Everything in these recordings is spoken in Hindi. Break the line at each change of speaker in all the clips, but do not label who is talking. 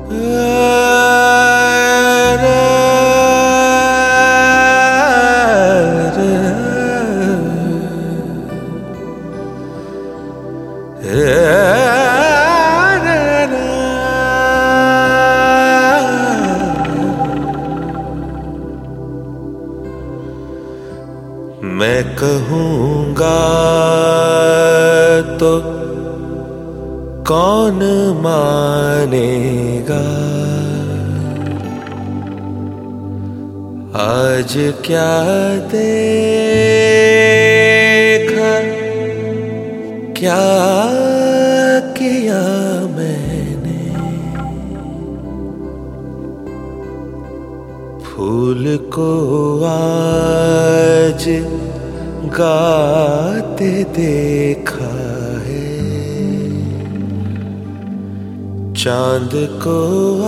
मैं कहूँगा तो कौन मानेगा, आज क्या देखा, क्या किया मैंने। फूल को आज गाते देखा है, चांद को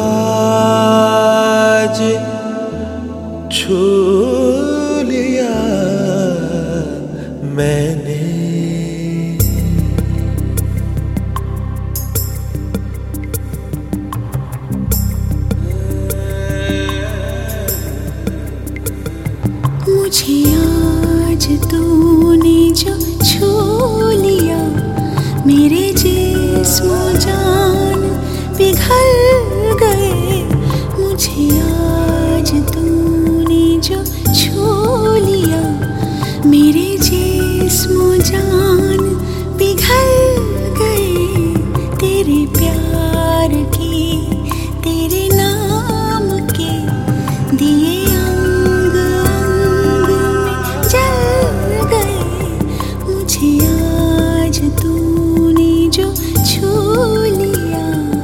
आज छू लिया मैंने।
मुझे आज तूने जो छू लिया, मेरे जिस्म जान पिघल गए। मुझे आज तूने जो छू लिया, मेरे जिस्म जान पिघल गए। तेरे प्यार की, तेरे नाम के दिए आज तूने जो छू लिया।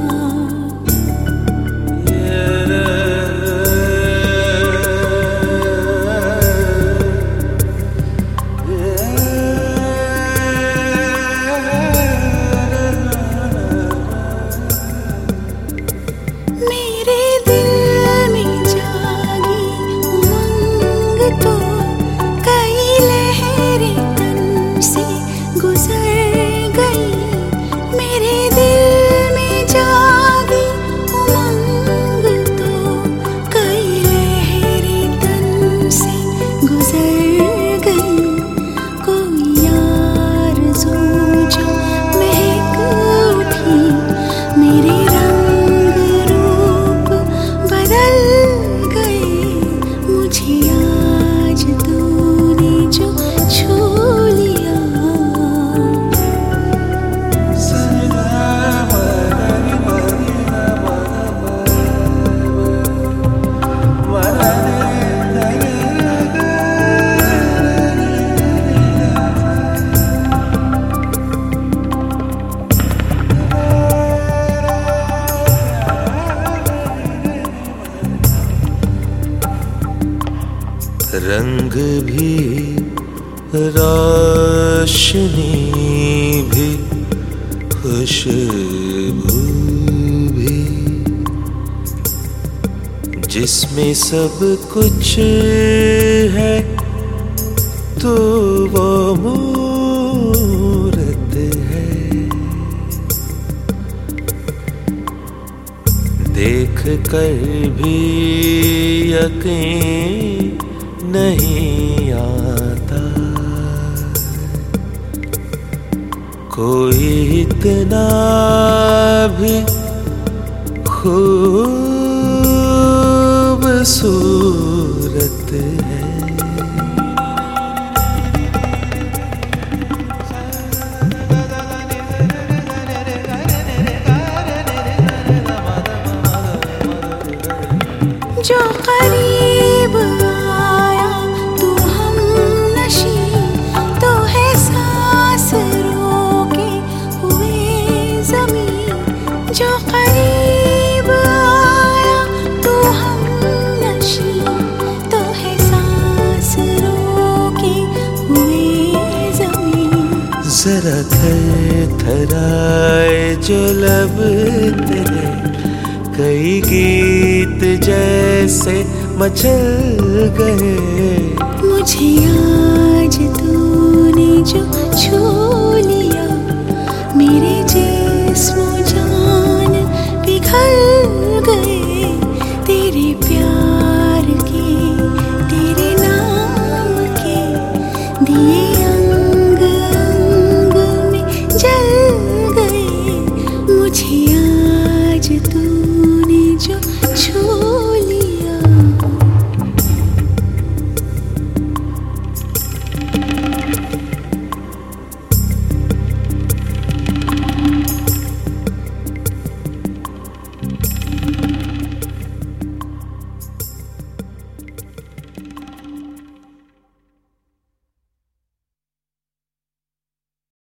मेरे दिल में जागी उमंग तो कई लहरें तन से गुजर गई। मेरे दिल में जागी उमंग तो कई लहरें तन से गुजर गई। कोई आरज़ू जो महक उठी, मेरे रंग रूप बदल गए। मुझे आज तूने जो छू लिया।
रंग भी, रोशनी भी, खुशबू भी, जिसमें सब कुछ है तो वो मूरत है। देख कर भी यकीन नहीं आता, कोई इतना भी खूबसूरत है।
जो करीब आया तू हमनशी, तो है सांस रोके हुए ज़मीं। जो करीब आया तू हमनशी, तो है सांस रोके हुए ज़मीं।
जरा थरथराए जो लब तेरे, कई गीत जैसे मचल गए।
मुझे आज तूने जो छू लिया।